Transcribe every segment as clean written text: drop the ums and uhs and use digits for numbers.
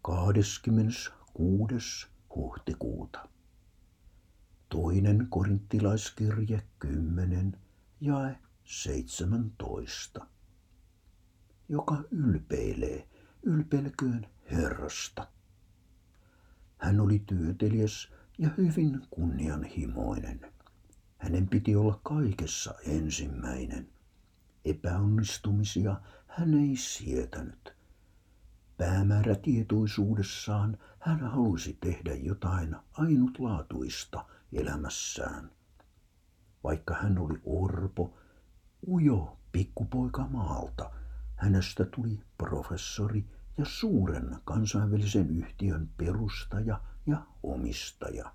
26. huhtikuuta. Toinen korinttilaiskirje 10, jae 17. Joka ylpeilee, ylpeilköön Herrasta. Hän oli työteliäs ja hyvin kunnianhimoinen. Hänen piti olla kaikessa ensimmäinen. Epäonnistumisia hän ei sietänyt. Päämäärätietoisuudessaan hän halusi tehdä jotain ainutlaatuista elämässään. Vaikka hän oli orpo, ujo pikkupoika maalta, hänestä tuli professori ja suuren kansainvälisen yhtiön perustaja ja omistaja.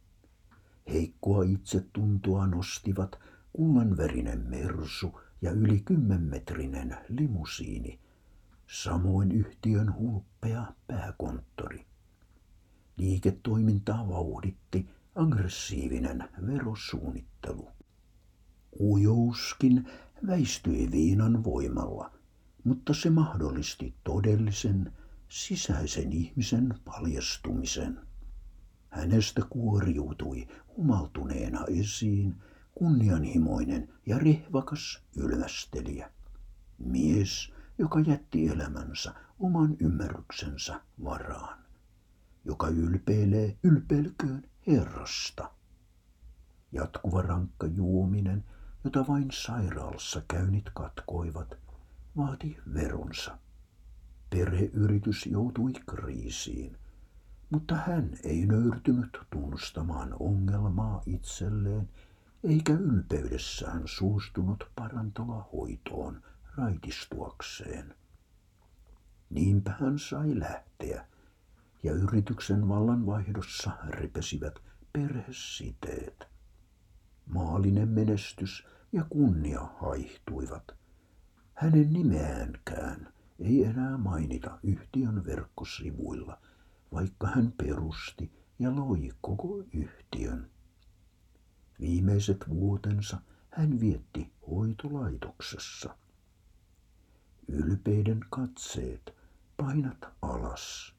Heikkoa itsetuntoa nostivat kullanverinen mersu ja yli 10-metrinen limusiini, samoin yhtiön hulppea pääkonttori. Liiketoimintaa vauhditti aggressiivinen verosuunnittelu. Ujouskin väistyi viinan voimalla, mutta se mahdollisti todellisen sisäisen ihmisen paljastumisen. Hänestä kuoriutui humaltuneena esiin kunnianhimoinen ja rehvakas ylvästelijä. Mies, joka jätti elämänsä oman ymmärryksensä varaan. Joka ylpeilee, ylpeilköön Herrasta. Jatkuva rankka juominen, jota vain sairaalassa käynnit katkoivat, vaati veronsa. Perheyritys joutui kriisiin, mutta hän ei nöyrtynyt tunnustamaan ongelmaa itselleen, eikä ylpeydessään suostunut parantolahoitoon raitistuakseen. Niinpä hän sai lähteä, ja yrityksen vallanvaihdossa repesivät perhesiteet. Maallinen menestys ja kunnia haihtuivat. Hänen nimeäänkään ei enää mainita yhtiön verkkosivuilla, vaikka hän perusti ja loi koko yhtiön. Viimeiset vuotensa hän vietti hoitolaitoksessa. Ylpeiden katseet painat alas.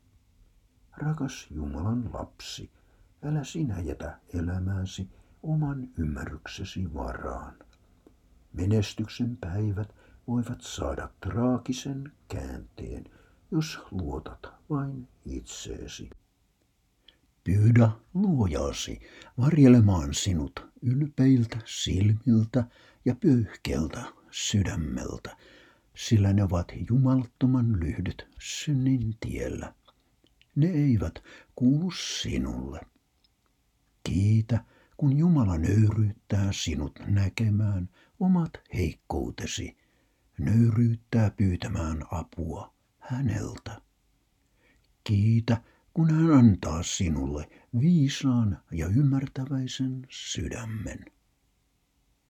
Rakas Jumalan lapsi, älä sinä jätä elämääsi oman ymmärryksesi varaan. Menestyksen päivät voivat saada traagisen käänteen, jos luotat vain itseesi. Pyydä luojaasi varjelemaan sinut ylpeiltä silmiltä ja pöyhkeältä sydämeltä, sillä ne ovat jumalattoman lyhdyt synnin tiellä. Ne eivät kuulu sinulle. Kiitä, kun Jumala nöyryyttää sinut näkemään omat heikkoutesi, nöyryyttää pyytämään apua häneltä. Kiitä, kun hän antaa sinulle viisaan ja ymmärtäväisen sydämen.